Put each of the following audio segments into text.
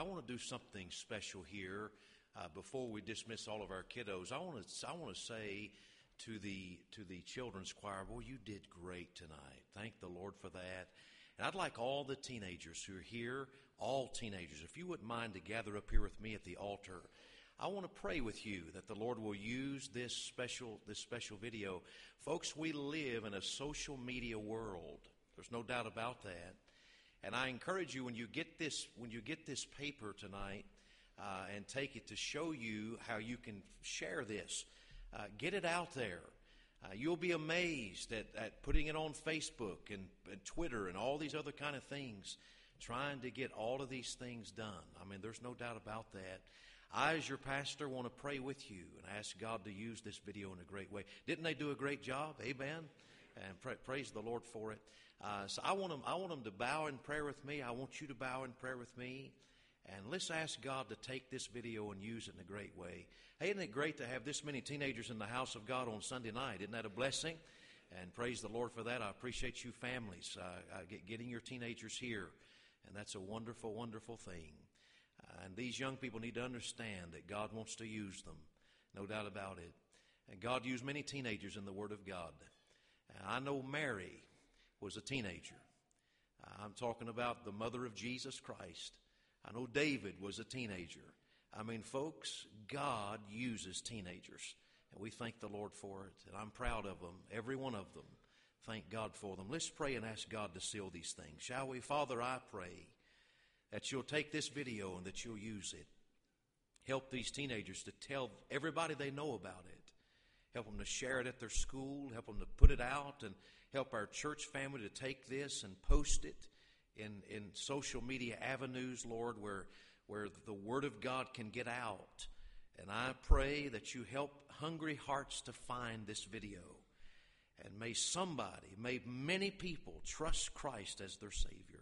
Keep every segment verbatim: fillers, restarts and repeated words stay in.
I want to do something special here uh, before we dismiss all of our kiddos. I want to I want to say to the to the children's choir, boy, you did great tonight. Thank the Lord for that. And I'd like all the teenagers who are here, all teenagers, if you wouldn't mind to gather up here with me at the altar. I want to pray with you that the Lord will use this special this special video. Folks, we live in a social media world. There's no doubt about that. And I encourage you, when you get this when you get this paper tonight uh, and take it to show you how you can share this, uh, get it out there. Uh, you'll be amazed at, at putting it on Facebook and, and Twitter and all these other kind of things, trying to get all of these things done. I mean, there's no doubt about that. I, as your pastor, want to pray with you and ask God to use this video in a great way. Didn't they do a great job? Amen? And pra- praise the Lord for it. Uh, so I want them, I want them to bow in prayer with me. I want you to bow in prayer with me. And let's ask God to take this video and use it in a great way. Hey, isn't it great to have this many teenagers in the house of God on Sunday night? Isn't that a blessing? And praise the Lord for that. I appreciate you families uh, uh, get, getting your teenagers here. And that's a wonderful, wonderful thing. Uh, and these young people need to understand that God wants to use them. No doubt about it. And God used many teenagers in the Word of God. Uh, I know Mary was a teenager. Uh, I'm talking about the mother of Jesus Christ. I know David was a teenager. I mean, folks, God uses teenagers, and we thank the Lord for it, and I'm proud of them, every one of them. Thank God for them. Let's pray and ask God to seal these things, shall we? Father, I pray that you'll take this video and that you'll use it. Help these teenagers to tell everybody they know about it. Help them to share it at their school, help them to put it out, and help our church family to take this and post it in, in social media avenues, Lord, where, where the Word of God can get out. And I pray that you help hungry hearts to find this video. And may somebody, may many people trust Christ as their Savior.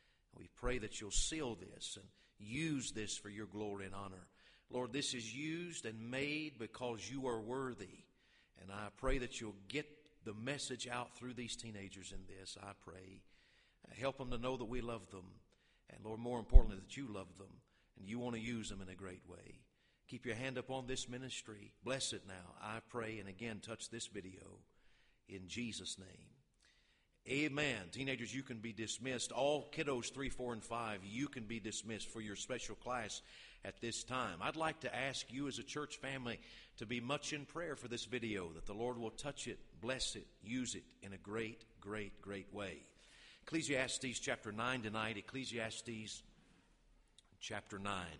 We pray that you'll seal this and use this for your glory and honor. Lord, this is used and made because you are worthy. And I pray that you'll get the message out through these teenagers in this, I pray. Help them to know that we love them. And Lord, more importantly, that you love them. And you want to use them in a great way. Keep your hand upon this ministry. Bless it now, I pray. And again, touch this video in Jesus' name. Amen. Teenagers, you can be dismissed. All kiddos three, four, and five, you can be dismissed for your special class at this time. I'd like to ask you as a church family to be much in prayer for this video, that the Lord will touch it, bless it, use it in a great, great, great way. Ecclesiastes chapter nine tonight, Ecclesiastes chapter nine.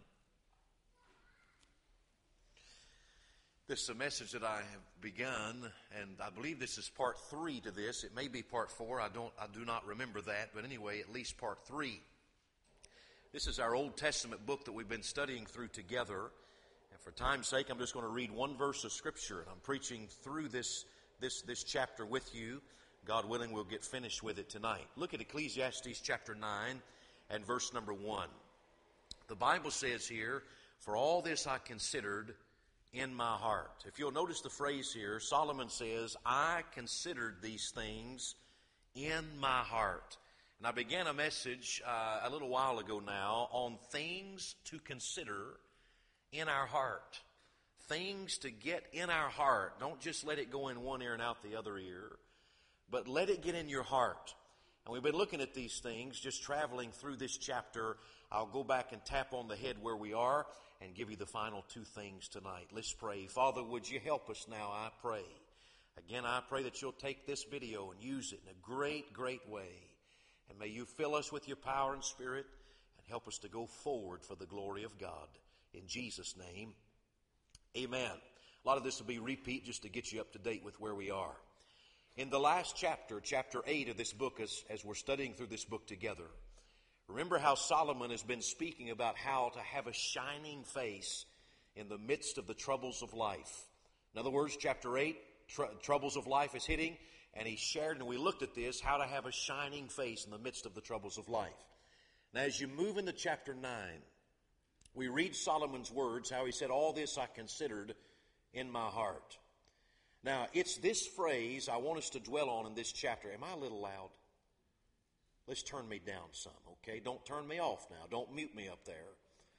This is a message that I have begun, and I believe this is part three to this. It may be part four. I don't, I do not remember that, but anyway, at least part three. This is our Old Testament book that we've been studying through together. And for time's sake, I'm just going to read one verse of Scripture, and I'm preaching through this this this chapter with you. God willing, we'll get finished with it tonight. Look at Ecclesiastes chapter nine and verse number one. The Bible says here, "For all this I considered in my heart." If you'll notice the phrase here, Solomon says, "I considered these things in my heart." And I began a message uh, a little while ago now on things to consider in our heart. Things to get in our heart. Don't just let it go in one ear and out the other ear, but let it get in your heart. And we've been looking at these things, just traveling through this chapter. I'll go back and tap on the head where we are and give you the final two things tonight. Let's pray. Father, would you help us now, I pray. Again, I pray that you'll take this video and use it in a great, great way. And may you fill us with your power and spirit and help us to go forward for the glory of God. In Jesus' name, amen. A lot of this will be repeat just to get you up to date with where we are. In the last chapter, chapter eight of this book, as, as we're studying through this book together, remember how Solomon has been speaking about how to have a shining face in the midst of the troubles of life. In other words, chapter eight, tr- troubles of life is hitting, and he shared, and we looked at this, how to have a shining face in the midst of the troubles of life. Now, as you move into chapter nine, we read Solomon's words, how he said, "All this I considered in my heart." Now, it's this phrase I want us to dwell on in this chapter. Am I a little loud? Let's turn me down some, okay? Don't turn me off now. Don't mute me up there.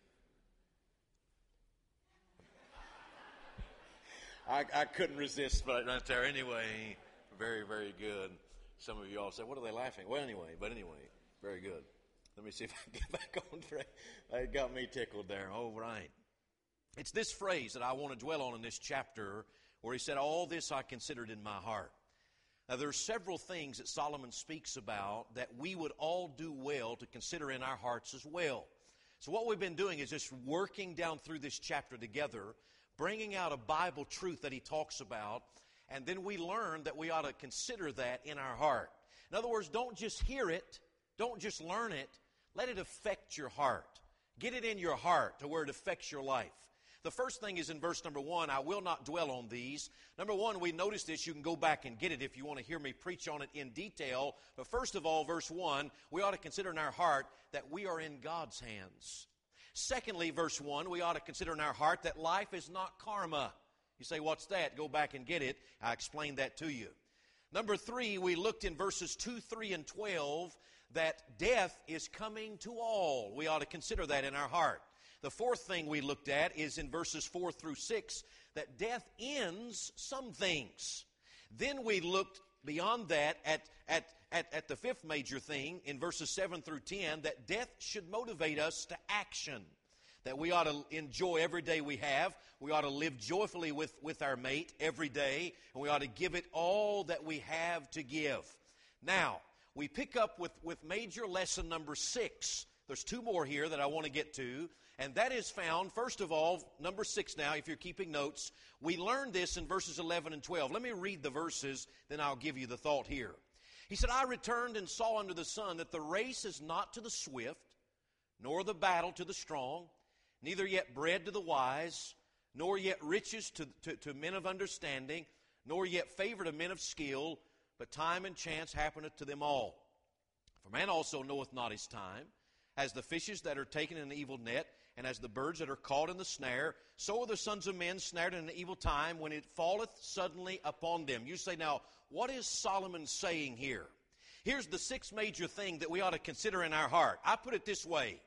I, I couldn't resist right there. Anyway, very, very good. Some of you all say, what are they laughing? Well, anyway, but anyway, very good. Let me see if I can get back on track. It got me tickled there. All right. It's this phrase that I want to dwell on in this chapter where he said, all this I considered in my heart. Now, there are several things that Solomon speaks about that we would all do well to consider in our hearts as well. So what we've been doing is just working down through this chapter together, bringing out a Bible truth that he talks about, and then we learn that we ought to consider that in our heart. In other words, don't just hear it, don't just learn it, let it affect your heart. Get it in your heart to where it affects your life. The first thing is in verse number one. I will not dwell on these. Number one, we noticed this. You can go back and get it if you want to hear me preach on it in detail. But first of all, verse one, we ought to consider in our heart that we are in God's hands. Secondly, verse one, we ought to consider in our heart that life is not karma. You say, what's that? Go back and get it. I explained that to you. Number three, we looked in verses two, three, and twelve that death is coming to all. We ought to consider that in our heart. The fourth thing we looked at is in verses four through six, that death ends some things. Then we looked beyond that at, at, at, at the fifth major thing in verses seven through ten, that death should motivate us to action. That we ought to enjoy every day we have. We ought to live joyfully with, with our mate every day. And we ought to give it all that we have to give. Now, we pick up with, with major lesson number six. There's two more here that I want to get to. And that is found, first of all, number six now, if you're keeping notes. We learned this in verses eleven and twelve. Let me read the verses, then I'll give you the thought here. He said, I returned and saw under the sun that the race is not to the swift, nor the battle to the strong, neither yet bread to the wise, nor yet riches to, to, to men of understanding, nor yet favor to men of skill, but time and chance happeneth to them all. For man also knoweth not his time, as the fishes that are taken in an evil net, and as the birds that are caught in the snare, so are the sons of men snared in an evil time when it falleth suddenly upon them. You say, now, what is Solomon saying here? Here's the sixth major thing that we ought to consider in our heart. I put it this way.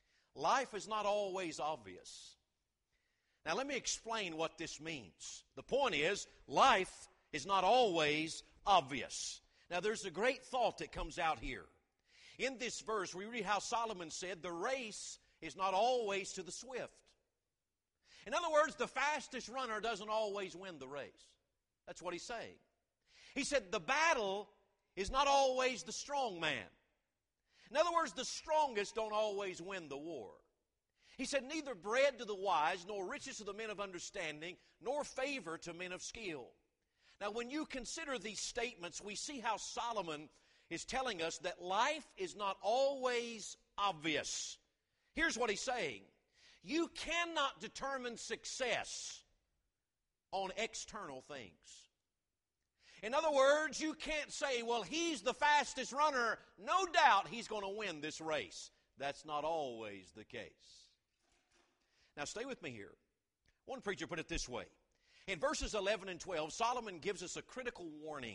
Life is not always obvious. Now, let me explain what this means. The point is, life is not always obvious. Now, there's a great thought that comes out here. In this verse, we read how Solomon said, the race is not always to the swift. In other words, the fastest runner doesn't always win the race. That's what he's saying. He said, the battle is not always the strong man. In other words, the strongest don't always win the war. He said, neither bread to the wise, nor riches to the men of understanding, nor favor to men of skill. Now, when you consider these statements, we see how Solomon is telling us that life is not always obvious. Here's what he's saying. You cannot determine success on external things. In other words, you can't say, well, he's the fastest runner. No doubt he's going to win this race. That's not always the case. Now, stay with me here. One preacher put it this way. In verses eleven and twelve, Solomon gives us a critical warning.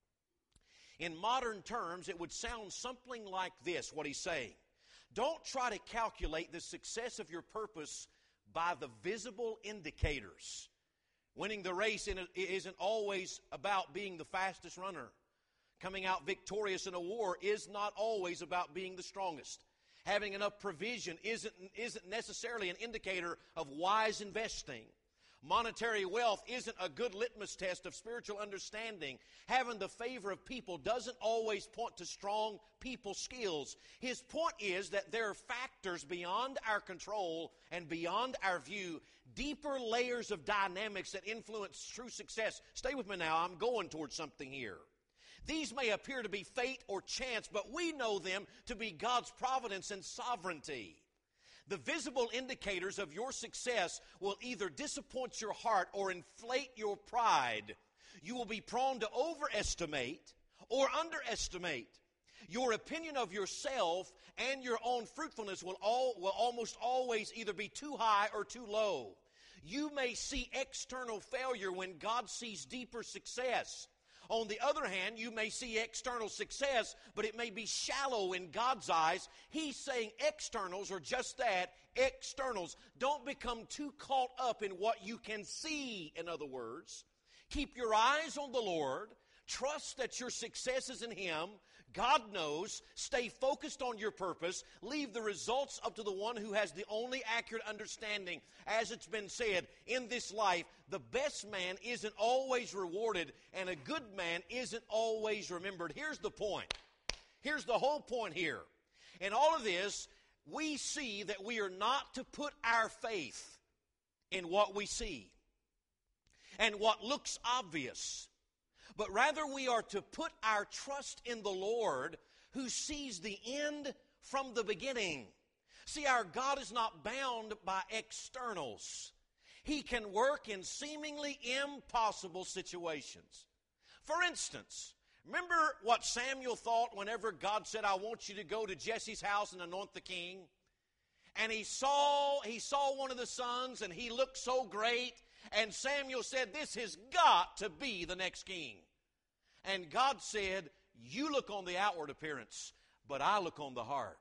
In modern terms, it would sound something like this, what he's saying. Don't try to calculate the success of your purpose by the visible indicators. Winning the race isn't always about being the fastest runner. Coming out victorious in a war is not always about being the strongest. Having enough provision isn't, isn't necessarily an indicator of wise investing. Monetary wealth isn't a good litmus test of spiritual understanding. Having the favor of people doesn't always point to strong people skills. His point is that there are factors beyond our control and beyond our view, deeper layers of dynamics that influence true success. Stay with me now. I'm going towards something here. These may appear to be fate or chance, but we know them to be God's providence and sovereignty. The visible indicators of your success will either disappoint your heart or inflate your pride. You will be prone to overestimate or underestimate. Your opinion of yourself and your own fruitfulness will, all, will almost always either be too high or too low. You may see external failure when God sees deeper success. On the other hand, you may see external success, but it may be shallow in God's eyes. He's saying externals are just that, externals. Don't become too caught up in what you can see, in other words. Keep your eyes on the Lord. Trust that your success is in Him. God knows. Stay focused on your purpose. Leave the results up to the one who has the only accurate understanding. As it's been said, in this life, the best man isn't always rewarded, and a good man isn't always remembered. Here's the point. Here's the whole point here. In all of this, we see that we are not to put our faith in what we see and what looks obvious, but rather we are to put our trust in the Lord who sees the end from the beginning. See, our God is not bound by externals. He can work in seemingly impossible situations. For instance, remember what Samuel thought whenever God said, I want you to go to Jesse's house and anoint the king? And he saw, he saw one of the sons, and he looked so great. And Samuel said, this has got to be the next king. And God said, you look on the outward appearance, but I look on the heart.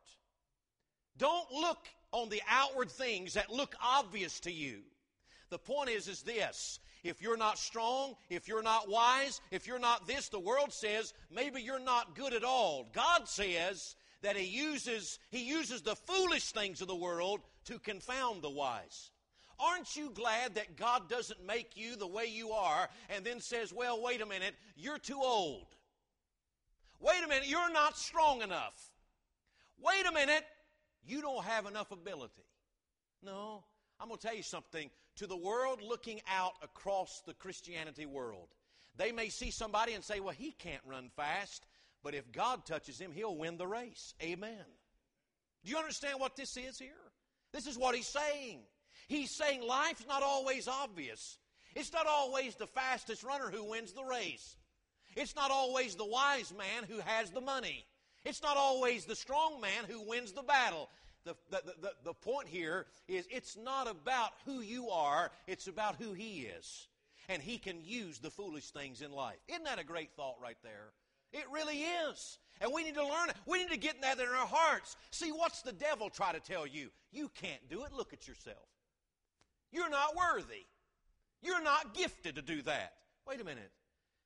Don't look on the outward things that look obvious to you. The point is, is this. If you're not strong, if you're not wise, if you're not this, the world says, maybe you're not good at all. God says that He uses, He uses the foolish things of the world to confound the wise. Aren't you glad that God doesn't make you the way you are and then says, well, wait a minute, you're too old. Wait a minute, you're not strong enough. Wait a minute, you don't have enough ability. No, I'm going to tell you something. To the world looking out across the Christianity world, they may see somebody and say, well, he can't run fast, but if God touches him, he'll win the race. Amen. Do you understand what this is here? This is what he's saying. He's saying life's not always obvious. It's not always the fastest runner who wins the race. It's not always the wise man who has the money. It's not always the strong man who wins the battle. The, the, the, the point here is it's not about who you are, it's about who He is. And He can use the foolish things in life. Isn't that a great thought right there? It really is. And we need to learn it. We need to get that in our hearts. See, what's the devil try to tell you? You can't do it. Look at yourself. You're not worthy. You're not gifted to do that. Wait a minute.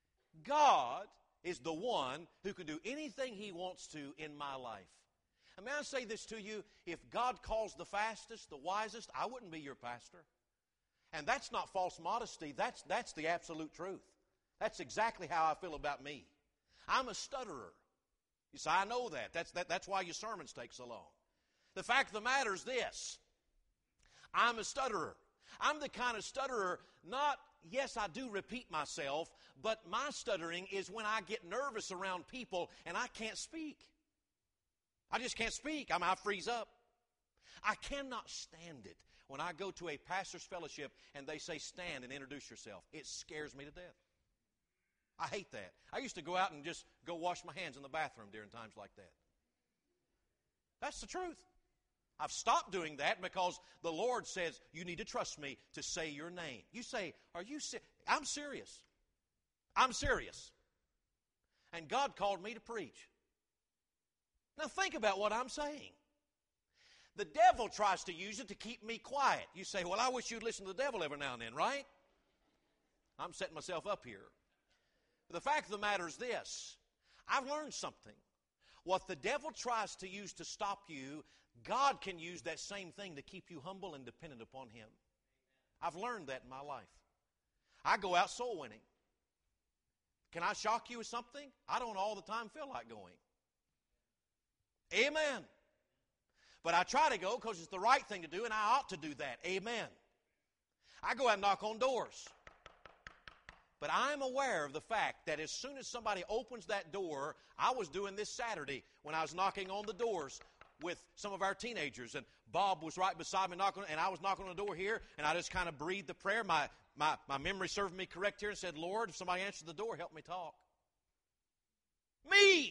God is the one who can do anything He wants to in my life. And may I say this to you? If God calls the fastest, the wisest, I wouldn't be your pastor. And that's not false modesty. That's, that's the absolute truth. That's exactly how I feel about me. I'm a stutterer. You say, I know that. That's, that, that's why your sermons take so long. The fact of the matter is this. I'm a stutterer. I'm the kind of stutterer, not, yes, I do repeat myself, but my stuttering is when I get nervous around people and I can't speak. I just can't speak. I mean, I freeze up. I cannot stand it when I go to a pastor's fellowship and they say, stand and introduce yourself. It scares me to death. I hate that. I used to go out and just go wash my hands in the bathroom during times like that. That's the truth. I've stopped doing that because the Lord says, you need to trust me to say your name. You say, are you serious? I'm serious. I'm serious. And God called me to preach. Now think about what I'm saying. The devil tries to use it to keep me quiet. You say, well, I wish you'd listen to the devil every now and then, right? I'm setting myself up here. But the fact of the matter is this. I've learned something. What the devil tries to use to stop you, God can use that same thing to keep you humble and dependent upon Him. I've learned that in my life. I go out soul winning. Can I shock you with something? I don't all the time feel like going. Amen. But I try to go because it's the right thing to do, and I ought to do that. Amen. I go out and knock on doors. But I'm aware of the fact that as soon as somebody opens that door, I was doing this Saturday when I was knocking on the doors with some of our teenagers, and Bob was right beside me knocking, and I was knocking on the door here, and I just kind of breathed the prayer. My, my, my memory served me correct here and said, Lord, if somebody answers the door, help me talk. Me!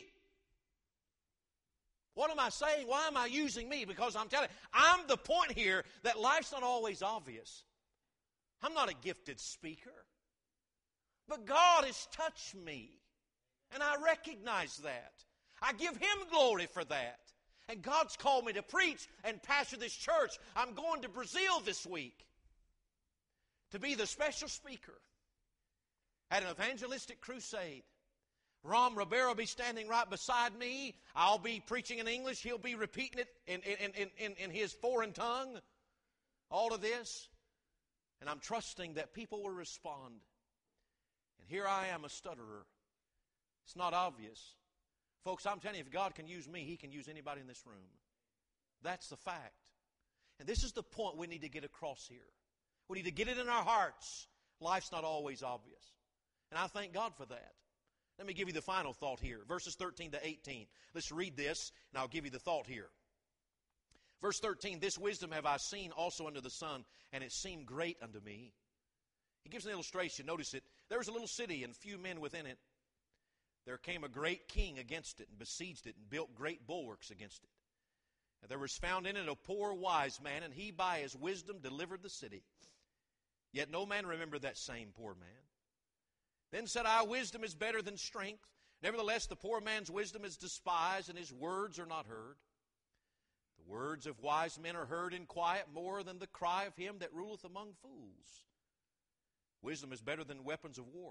What am I saying? Why am I using me? Because I'm telling you, I'm the point here that life's not always obvious. I'm not a gifted speaker. But God has touched me, and I recognize that. I give Him glory for that. And God's called me to preach and pastor this church. I'm going to Brazil this week to be the special speaker at an evangelistic crusade. Rom Rivera will be standing right beside me. I'll be preaching in English. He'll be repeating it in, in, in, in, in his foreign tongue. All of this. And I'm trusting that people will respond. And here I am, a stutterer. It's not obvious. Folks, I'm telling you, if God can use me, He can use anybody in this room. That's the fact. And this is the point we need to get across here. We need to get it in our hearts. Life's not always obvious. And I thank God for that. Let me give you the final thought here. Verses thirteen to eighteen. Let's read this, and I'll give you the thought here. Verse thirteen, this wisdom have I seen also under the sun, and it seemed great unto me. He gives an illustration. Notice it. There was a little city and few men within it. There came a great king against it and besieged it and built great bulwarks against it. And there was found in it a poor wise man, and he by his wisdom delivered the city. Yet no man remembered that same poor man. Then said I, wisdom is better than strength. Nevertheless, the poor man's wisdom is despised, and his words are not heard. The words of wise men are heard in quiet more than the cry of him that ruleth among fools. Wisdom is better than weapons of war.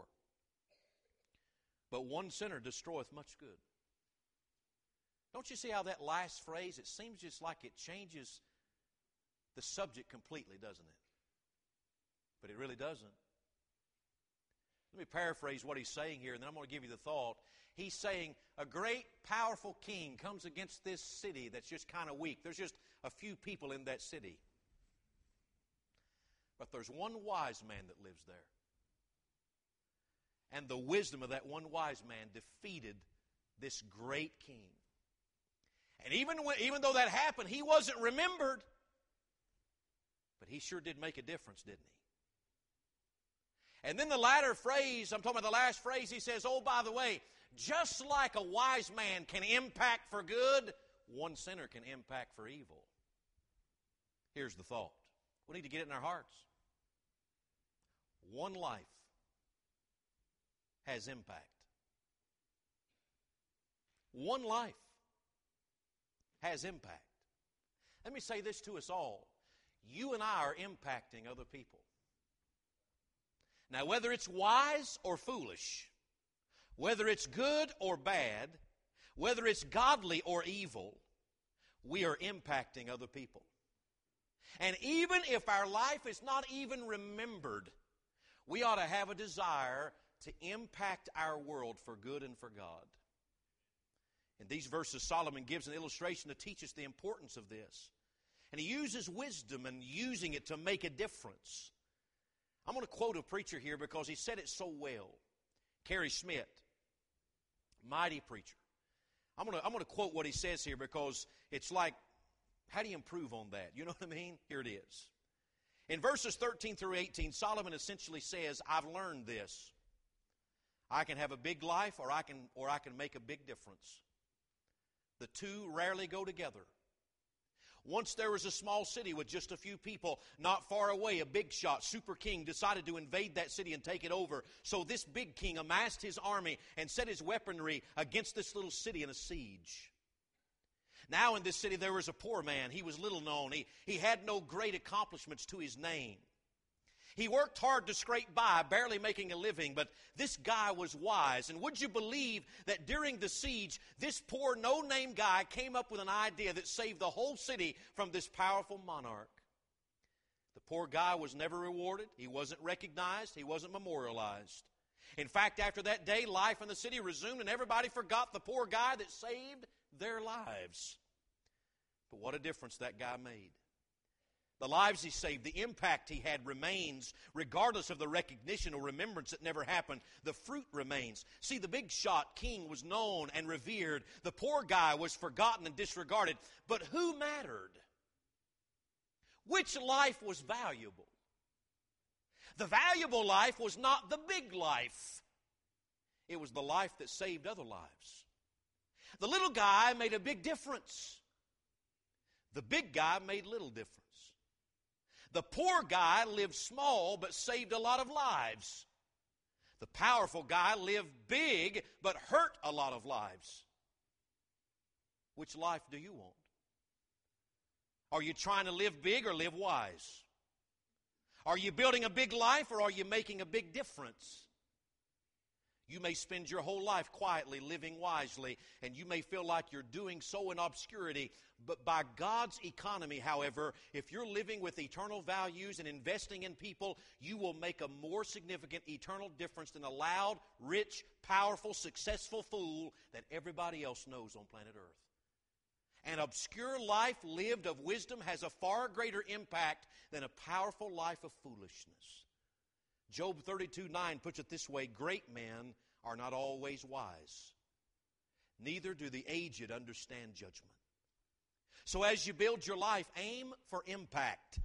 But one sinner destroyeth much good. Don't you see how that last phrase, it seems just like it changes the subject completely, doesn't it? But it really doesn't. Let me paraphrase what he's saying here, and then I'm going to give you the thought. He's saying a great, powerful king comes against this city that's just kind of weak. There's just a few people in that city. But there's one wise man that lives there. And the wisdom of that one wise man defeated this great king. And even when, even though that happened, he wasn't remembered. But he sure did make a difference, didn't he? And then the latter phrase, I'm talking about the last phrase, he says, oh, by the way, just like a wise man can impact for good, one sinner can impact for evil. Here's the thought. We need to get it in our hearts. One life has impact. One life has impact. Let me say this to us all. You and I are impacting other people. Now, whether it's wise or foolish, whether it's good or bad, whether it's godly or evil, we are impacting other people. And even if our life is not even remembered, we ought to have a desire to impact our world for good and for God. In these verses, Solomon gives an illustration to teach us the importance of this. And he uses wisdom and using it to make a difference. I'm going to quote a preacher here because he said it so well. Carrie Smith, mighty preacher. I'm going to, I'm going to quote what he says here because it's like, how do you improve on that? You know what I mean? Here it is. In verses thirteen through eighteen, Solomon essentially says, I've learned this. I can have a big life or I can, or I can make a big difference. The two rarely go together. Once there was a small city with just a few people. Not far away, a big shot, super king, decided to invade that city and take it over. So this big king amassed his army and set his weaponry against this little city in a siege. Now in this city there was a poor man. He was little known. He, he had no great accomplishments to his name. He worked hard to scrape by, barely making a living, but this guy was wise. And would you believe that during the siege, this poor, no-name guy came up with an idea that saved the whole city from this powerful monarch? The poor guy was never rewarded. He wasn't recognized. He wasn't memorialized. In fact, after that day, life in the city resumed, and everybody forgot the poor guy that saved their lives. But what a difference that guy made. The lives he saved, the impact he had remains, regardless of the recognition or remembrance that never happened. The fruit remains. See, the big shot king was known and revered. The poor guy was forgotten and disregarded. But who mattered? Which life was valuable? The valuable life was not the big life. It was the life that saved other lives. The little guy made a big difference. The big guy made little difference. The poor guy lived small but saved a lot of lives. The powerful guy lived big but hurt a lot of lives. Which life do you want? Are you trying to live big or live wise? Are you building a big life or are you making a big difference? You may spend your whole life quietly living wisely, and you may feel like you're doing so in obscurity. But by God's economy, however, if you're living with eternal values and investing in people, you will make a more significant eternal difference than a loud, rich, powerful, successful fool that everybody else knows on planet Earth. An obscure life lived of wisdom has a far greater impact than a powerful life of foolishness. Job thirty-two nine puts it this way, great men are not always wise, neither do the aged understand judgment. So as you build your life, aim for impact.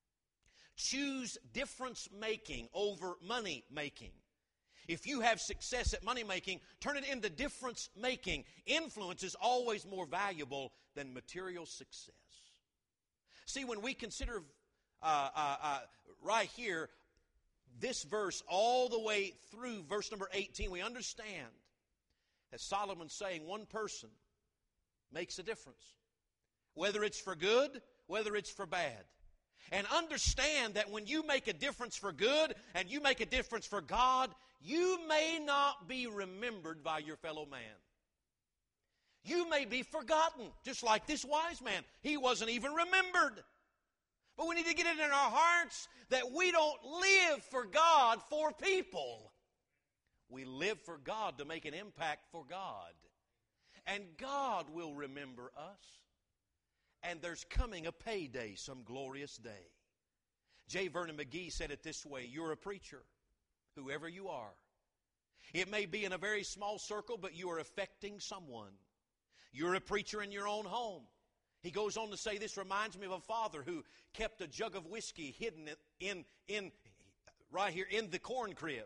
Choose difference-making over money-making. If you have success at money-making, turn it into difference-making. Influence is always more valuable than material success. See, when we consider uh, uh, uh, right here, this verse all the way through verse number eighteen, we understand that Solomon's saying one person makes a difference. Whether it's for good, whether it's for bad. And understand that when you make a difference for good and you make a difference for God, you may not be remembered by your fellow man. You may be forgotten, just like this wise man. He wasn't even remembered. But we need to get it in our hearts that we don't live for God for people. We live for God to make an impact for God. And God will remember us. And there's coming a payday, some glorious day. J. Vernon McGee said it this way, you're a preacher, whoever you are. It may be in a very small circle, but you are affecting someone. You're a preacher in your own home. He goes on to say, this reminds me of a father who kept a jug of whiskey hidden in, in, right here in the corn crib.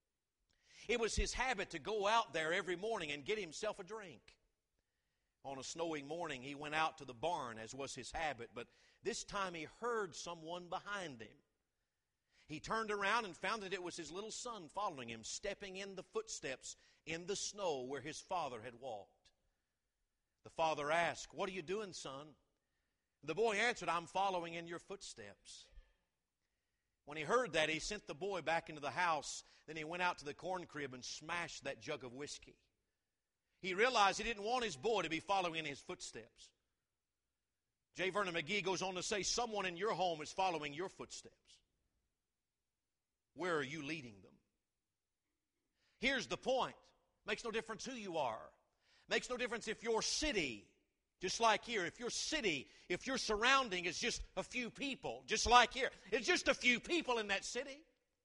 It was his habit to go out there every morning and get himself a drink. On a snowy morning, he went out to the barn, as was his habit, but this time he heard someone behind him. He turned around and found that it was his little son following him, stepping in the footsteps in the snow where his father had walked. The father asked, what are you doing, son? The boy answered, I'm following in your footsteps. When he heard that, he sent the boy back into the house. Then he went out to the corn crib and smashed that jug of whiskey. He realized he didn't want his boy to be following in his footsteps. J. Vernon McGee goes on to say, someone in your home is following your footsteps. Where are you leading them? Here's the point. Makes no difference who you are. Makes no difference if your city, just like here, if your city, if your surrounding is just a few people, just like here, it's just a few people in that city.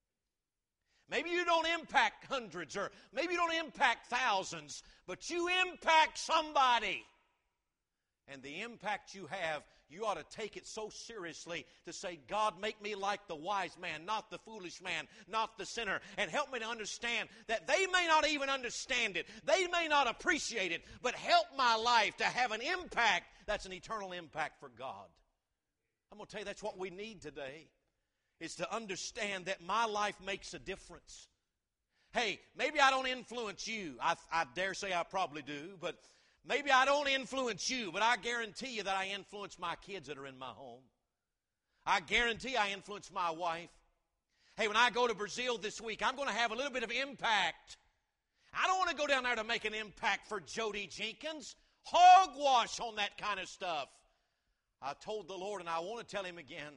Maybe you don't impact hundreds, or maybe you don't impact thousands, but you impact somebody. And the impact you have, you ought to take it so seriously to say, God, make me like the wise man, not the foolish man, not the sinner. And help me to understand that they may not even understand it. They may not appreciate it. But help my life to have an impact that's an eternal impact for God. I'm going to tell you that's what we need today. Is to understand that my life makes a difference. Hey, maybe I don't influence you. I, I dare say I probably do, but maybe I don't influence you, but I guarantee you that I influence my kids that are in my home. I guarantee I influence my wife. Hey, when I go to Brazil this week, I'm going to have a little bit of impact. I don't want to go down there to make an impact for Jody Jenkins. Hogwash on that kind of stuff. I told the Lord, and I want to tell Him again,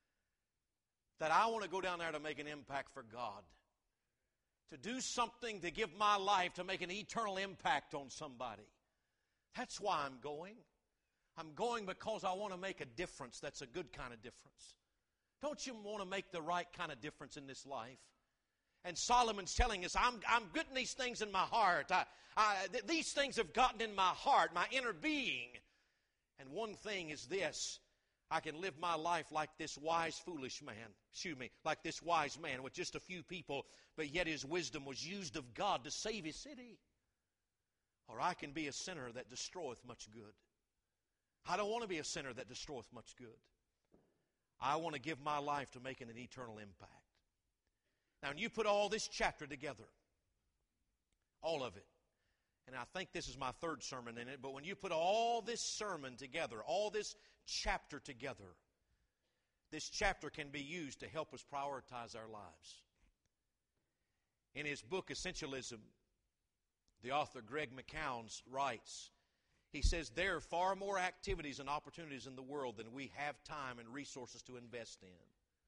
that I want to go down there to make an impact for God. To do something to give my life to make an eternal impact on somebody. That's why I'm going. I'm going because I want to make a difference that's a good kind of difference. Don't you want to make the right kind of difference in this life? And Solomon's telling us, I'm, I'm putting these things in my heart. I, I, th- these things have gotten in my heart, my inner being. And one thing is this. I can live my life like this wise, foolish man. Excuse me, like this wise man with just a few people, but yet his wisdom was used of God to save his city. Or I can be a sinner that destroyeth much good. I don't want to be a sinner that destroyeth much good. I want to give my life to making an eternal impact. Now, when you put all this chapter together, all of it, and I think this is my third sermon in it, but when you put all this sermon together, all this chapter together, this chapter can be used to help us prioritize our lives. In his book, Essentialism, the author Greg McCown writes, he says, there are far more activities and opportunities in the world than we have time and resources to invest in.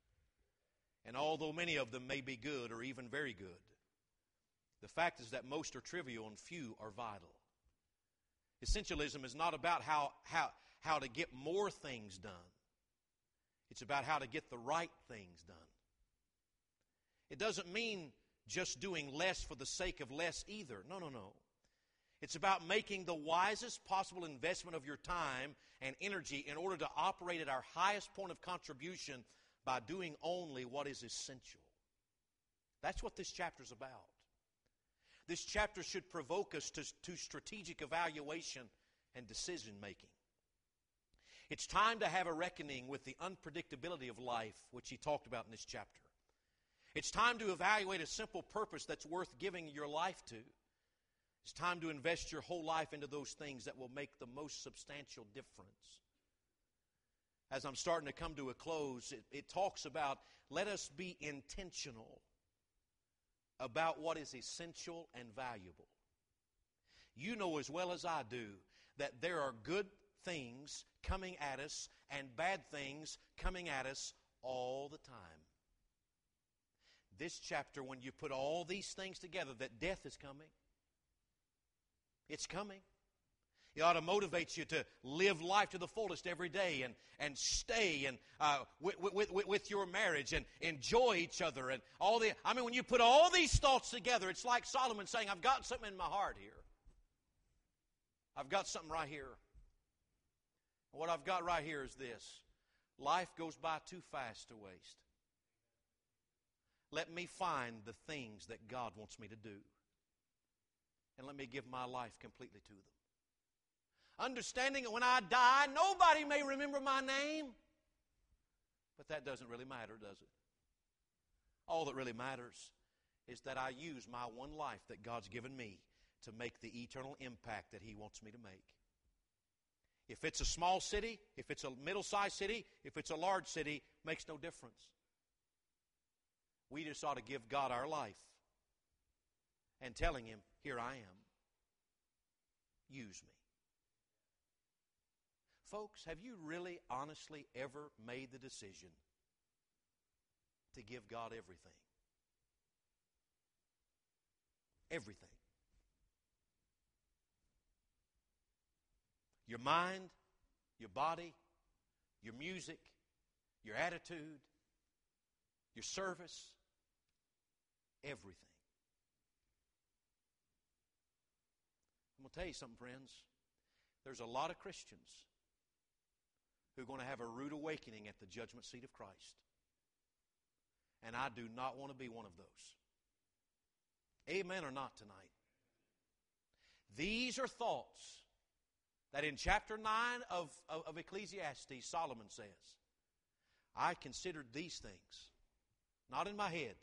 And although many of them may be good or even very good, the fact is that most are trivial and few are vital. Essentialism is not about how, how, how to get more things done. It's about how to get the right things done. It doesn't mean just doing less for the sake of less either. No, no, no. It's about making the wisest possible investment of your time and energy in order to operate at our highest point of contribution by doing only what is essential. That's what this chapter is about. This chapter should provoke us to, to strategic evaluation and decision making. It's time to have a reckoning with the unpredictability of life, which he talked about in this chapter. It's time to evaluate a simple purpose that's worth giving your life to. It's time to invest your whole life into those things that will make the most substantial difference. As I'm starting to come to a close, it, it talks about, let us be intentional about what is essential and valuable. You know as well as I do that there are good things coming at us and bad things coming at us all the time. This chapter, when you put all these things together, that death is coming. It's coming. It ought to motivate you to live life to the fullest every day and, and stay and uh, with, with, with, with your marriage and enjoy each other. And all the. I mean, when you put all these thoughts together, it's like Solomon saying, I've got something in my heart here. I've got something right here. And what I've got right here is this. Life goes by too fast to waste. Let me find the things that God wants me to do. And let me give my life completely to them. Understanding that when I die, nobody may remember my name. But that doesn't really matter, does it? All that really matters is that I use my one life that God's given me to make the eternal impact that He wants me to make. If it's a small city, if it's a middle-sized city, if it's a large city, makes no difference. We just ought to give God our life and telling Him, here I am. Use me. Folks, have you really, honestly ever made the decision to give God everything? Everything. Your mind, your body, your music, your attitude, your service, everything. I'm going to tell you something, friends. There's a lot of Christians who are going to have a rude awakening at the judgment seat of Christ. And I do not want to be one of those. Amen or not tonight? These are thoughts that in chapter nine of, of, of Ecclesiastes, Solomon says, I considered these things, not in my head,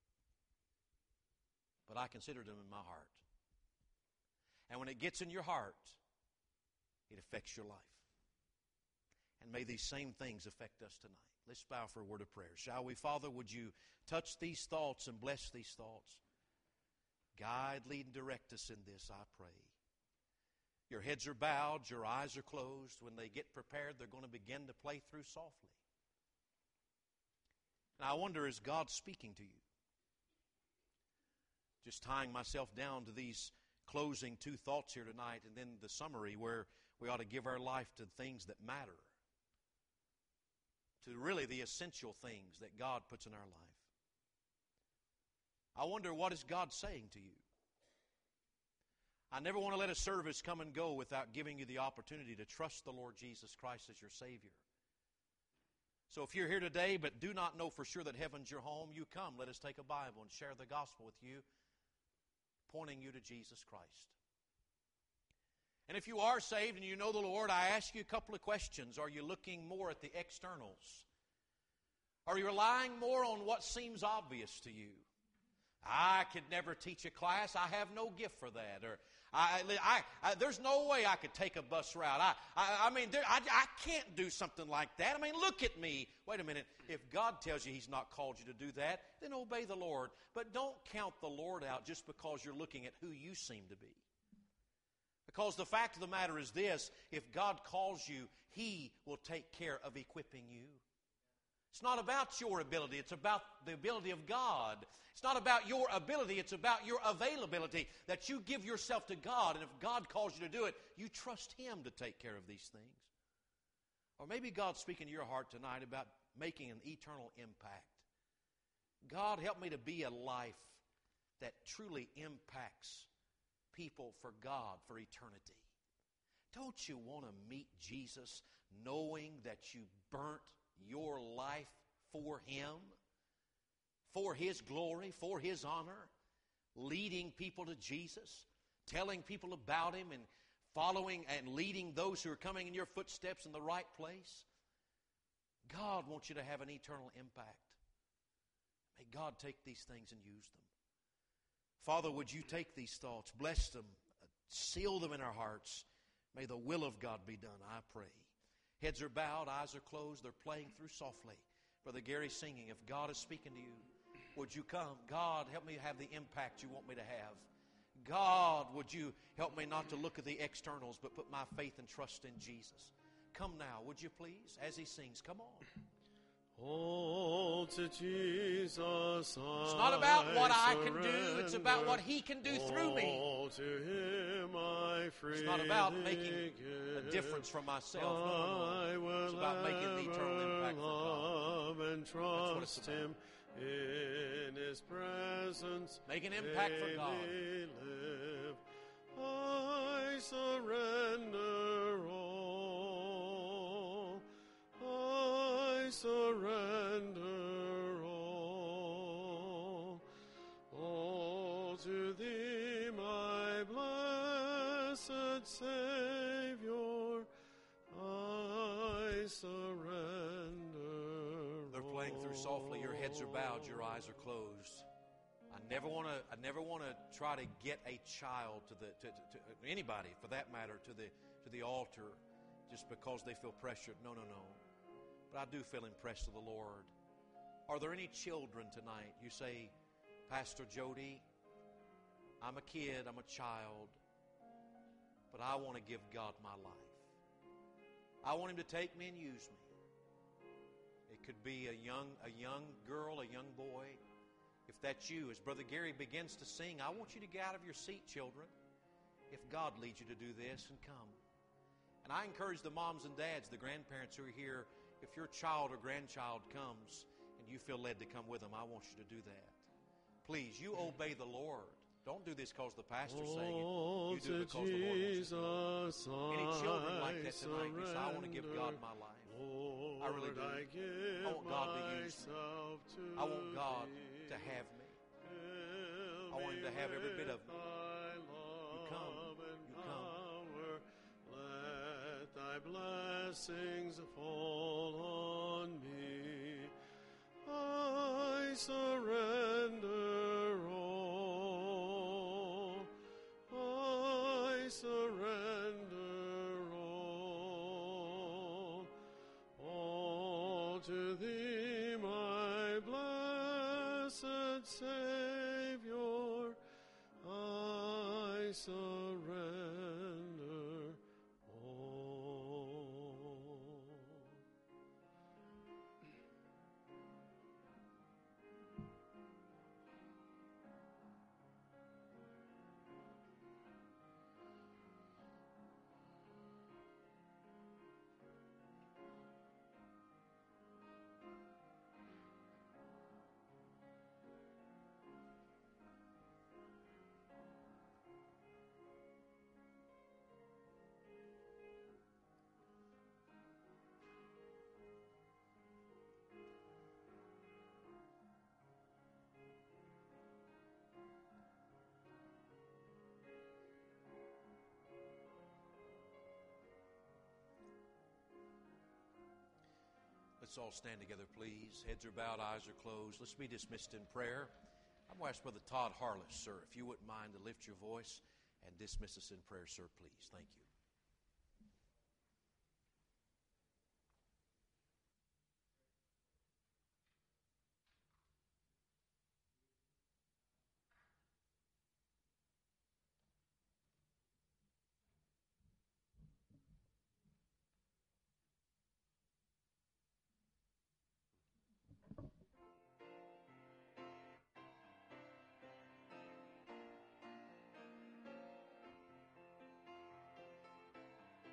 but I considered them in my heart. And when it gets in your heart, it affects your life. And may these same things affect us tonight. Let's bow for a word of prayer. Shall we? Father, would you touch these thoughts and bless these thoughts? Guide, lead, and direct us in this, I pray. Your heads are bowed, your eyes are closed. When they get prepared, they're going to begin to play through softly. And I wonder, is God speaking to you? Just tying myself down to these closing two thoughts here tonight, and then the summary where we ought to give our life to things that matter, to really the essential things that God puts in our life. I wonder, what is God saying to you? I never want to let a service come and go without giving you the opportunity to trust the Lord Jesus Christ as your Savior. So if you're here today but do not know for sure that heaven's your home, you come. Let us take a Bible and share the gospel with you, pointing you to Jesus Christ. And if you are saved and you know the Lord, I ask you a couple of questions. Are you looking more at the externals? Are you relying more on what seems obvious to you? I could never teach a class. I have no gift for that. Or I, I, I, there's no way I could take a bus route. I, I, I mean, there, I, I can't do something like that. I mean, look at me. Wait a minute. If God tells you He's not called you to do that, then obey the Lord. But don't count the Lord out just because you're looking at who you seem to be. Because the fact of the matter is this, if God calls you, He will take care of equipping you. It's not about your ability. It's about the ability of God. It's not about your ability. It's about your availability, that you give yourself to God. And if God calls you to do it, you trust Him to take care of these things. Or maybe God's speaking to your heart tonight about making an eternal impact. God, help me to be a life that truly impacts people for God, for eternity. Don't you want to meet Jesus knowing that you burnt your life for Him, for His glory, for His honor, leading people to Jesus, telling people about Him and following and leading those who are coming in your footsteps in the right place? God wants you to have an eternal impact. May God take these things and use them. Father, would you take these thoughts, bless them, seal them in our hearts. May the will of God be done, I pray. Heads are bowed, eyes are closed, they're playing through softly. Brother Gary's singing. If God is speaking to you, would you come? God, help me have the impact you want me to have. God, would you help me not to look at the externals, but put my faith and trust in Jesus. Come now, would you please, as he sings, come on. All to Jesus It's not about what I can do, it's about what He can do through me. All to Him I freely It's not about making give. a difference for myself. No, no, I no. will It's about making the eternal impact for God. love and That's what it's trust about. Him in His presence. Make an impact for God. daily live. I surrender all. I surrender all. All to Thee, my blessed Savior. I surrender. They're playing through softly. Your heads are bowed. Your eyes are closed. I never want to. I never want to try to get a child to the to, to, to anybody, for that matter, to the to the altar, just because they feel pressured. No, no, no. But I do feel impressed of the Lord. Are there any children tonight? You say, Pastor Jody, I'm a kid. I'm a child, but I want to give God my life. I want Him to take me and use me. It could be a young, a young girl, a young boy. If that's you, as Brother Gary begins to sing, I want you to get out of your seat, children. If God leads you to do this, and come. And I encourage the moms and dads, the grandparents who are here, if your child or grandchild comes and you feel led to come with them, I want you to do that. Please, you obey the Lord. Don't do this because the pastor's saying it. You do it because the Lord wants you to do it. Any children like that tonight, you say, I want to give God my life. Lord, I really do. I, give I want God to use me. myself to I want God Thee. to have me. Fill I want Him to have every bit of me. Thy You come. love and You come. power. Let Thy blessings fall on me. I surrender all. I surrender all. All to Thee, my blessed Savior. I surrender all. Let's all stand together, please. Heads are bowed, eyes are closed. Let's be dismissed in prayer. I'm going to ask Brother Todd Harless, sir, if you wouldn't mind to lift your voice and dismiss us in prayer, sir, please. Thank you.